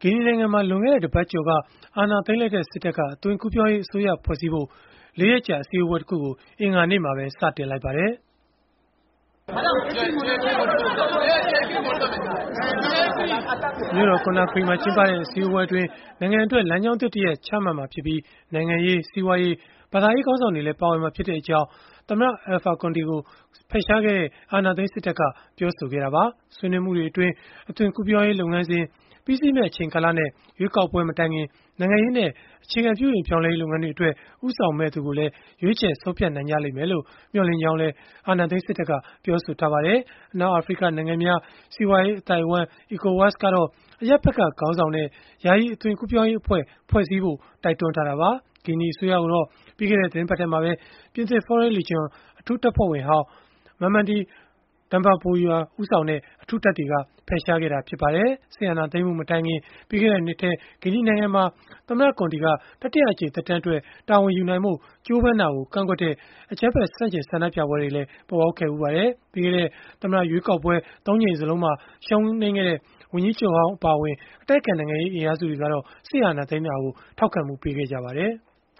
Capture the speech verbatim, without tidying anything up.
ဂီနီနိုင်ငံမှာလွန်ခဲ့တဲ့တပတ်ကျော်ကအာဏာသိမ်းလိုက်တဲ့စစ်တပ်ကအသွင်ကူးပြောင်းရေးအစိုးရဖွဲ့စည်းဖို့လေးရက်ကြာအစည်းအဝေးတစ်ခုကိုအင်္ဂါနေ့မှာပဲစတင်လိုက်ပါတယ်။ မြို့တော်ကွန်နာခရီမှာကျင်းပတဲ့အစည်းအဝေးအတွင်းနိုင်ငံအတွက်လမ်းကြောင်းသစ်တစ်ရပ်ချမှတ်မှာဖြစ်ပြီးနိုင်ငံရေး၊စီးပွားရေး၊ဘာသာရေးခေါင်းဆောင်တွေလည်းပါဝင်မှာဖြစ်ကြောင်းသမ္မတ Alpha Conde ကိုဖယ်ရှားခဲ့တဲ့အာဏာသိမ်းစစ်တပ်ကပြောဆိုခဲ့တာပါ။ ဆွေးနွေးမှုတွေအတွင်းအသွင်ကူးပြောင်းရေးလုပ်ငန်းစဉ်ပြီးစီးမယ့်အချိန်ကာလနဲ့ရွေးကောက်ပွဲမတိုင်ခင်နိုင်ငံရေးနဲ့အခြေခံပြုပြင်ပြောင်းလဲရေးလုပ်ငန်းတွေအတွက်ဦးဆောင်မယ့်သူကိုလည်းရွေးချယ်ဆုံးဖြတ်နိုင်ကြလိမ့်မယ်လို့မျှော်လင့်ကြောင်းလည်းအာဏာသိမ်းစစ်တပ်ကပြောဆိုထားပါတယ်။ အနောက်အာဖရိကနိုင်ငံများစီးပွားရေးအသိုက်အဝန်း ECOWAS ကတော့အရပ်ဘက်ကခေါင်းဆောင်တဲ့ယာယီအသွင်ကူးပြောင်းရေးအဖွဲ့ဖွဲ့စည်းဖို့တိုက်တွန်းထားတာပါ။ ဂီနီအစိုးရကိုတော့ပြီးခဲ့တဲ့သီတင်းပတ်ထဲမှာပဲပြင်သစ် Forest Legion အထူးတပ်ဖွဲ့ဝင်ဟောင်း Mamadi Doumbouya ဦးဆောင်တဲ့အထူးတပ်တွေကဖယ်ရှားခဲ့တာဖြစ်ပါတယ်။ စစ်အာဏာသိမ်းမှုမတိုင်ခင်ပြီးခဲ့တဲ့နှစ်ထဲဂီနီနိုင်ငံမှာသမ္မတကွန်တီကတတိယအကြိမ်သက်တမ်းအတွက်တာဝန်ယူနိုင်ဖို့ကြိုးပမ်းတာကိုကန့်ကွက်တဲ့အကြမ်းဖက်ဆန့်ကျင်ဆန္ဒပြပွဲတွေလည်းပေါ်ပေါက်ခဲ့ဖူးပါတယ်။ ပြီးခဲ့တဲ့သမ္မတရွေးကောက်ပွဲသုံးကြိမ်စလုံးမှာရှုံးနိမ့်ခဲ့တဲ့ဝန်ကြီးချုပ်ဟောင်းအပါအဝင်အတိုက်အခံနိုင်ငံရေးအင်အားစုတွေကတော့စစ်အာဏာသိမ်းတာကိုထောက်ခံမှုပေးခဲ့ကြပါတယ်။